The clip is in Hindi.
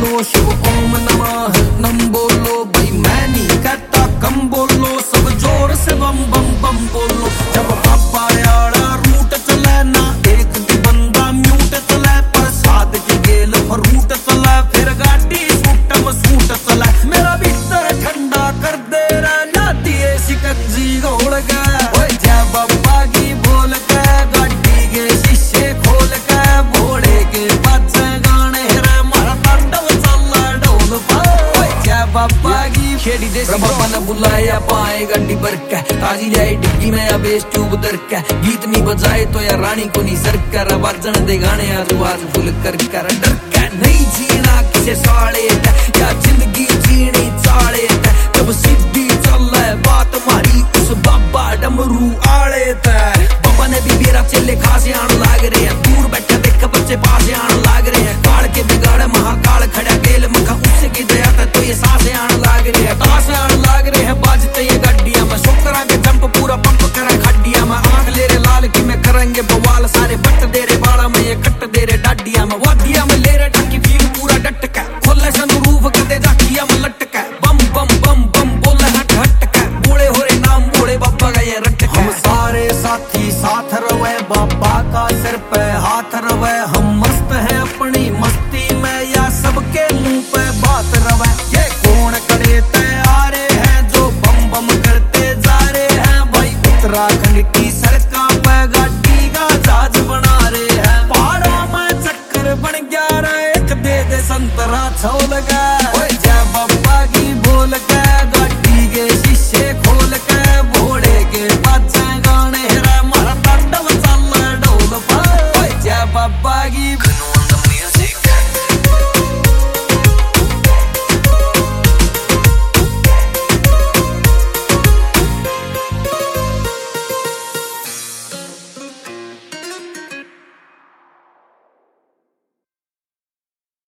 बोलो शिव ओम नमः नम बोलो भाई मैं नहीं कहता कम बोलो सब जोर से बम बम बम बोलो। जब पापा यारा रूट चले ना एक भी बंदा म्यूट चले प्रसाद की गेल रूट चले फिर गाड़ी सूटम सूट चले मेरा भीतर ठंडा कर दे रहा दिए शिकंजी घोल गए जय बाबा की बोल के गाड़ी के शीशे खोल के भोले के बच्चे गाने रे मारा तांडव चला ढोल पाए जय बाबा की खेड़ी दे बाबा ने बुलाया पाए गड्डी भर के ताजी जाए डिग्गी में अब बेस ट्यूब दर के गीत नहीं बजाए तो या रानी को नहीं सर कर बाजन दे गाने आजू फुल कर कर डर के नहीं जीना किसे साले या जिंदगी जीनी चाले जब सीधी चल बात मारी उस बाबा डमरू आले बाबा ने भी मेरा चेले खासे आने लाग रहे हैं दूर बैठे देख बच्चे पास आने लाग रहे हैं काल के बिगाड़े महाकाल खड़ा गेल मखा उससे की दया तो ये सांसे आने लाग रहे हैं ताश आने लाग रहे हैं बाजते ये गड्डियां में शुक्रा के जंप पूरा पंप करे खड्डियां में आंख ले रे लाल की में करेंगे बवाल सारे बट दे रे बाड़ा में ये कट दे रे डाडिया में वादिया में ले रे ढकी फील पूरा डट का खोले संदूफ करते जाकिया में लटका बम बम बम बम बोले हट हट का बोले हो रे नाम बोले बाबा का ये रट हम सारे साथी साथ रवे बाबा का सिर पे हाथ रवे हम मस्त है अपनी मस्ती में या सबके मुंह पे बात रवे ये कौन कड़े ते आ रहे हैं जो बम बम करते जा रहे हैं भाई उत्तराखंड की सड़कों पे गाड़ी का जहाज बना रहे हैं पहाड़ों में चक्कर बन गया रे एक दे दे संतरा छोल गया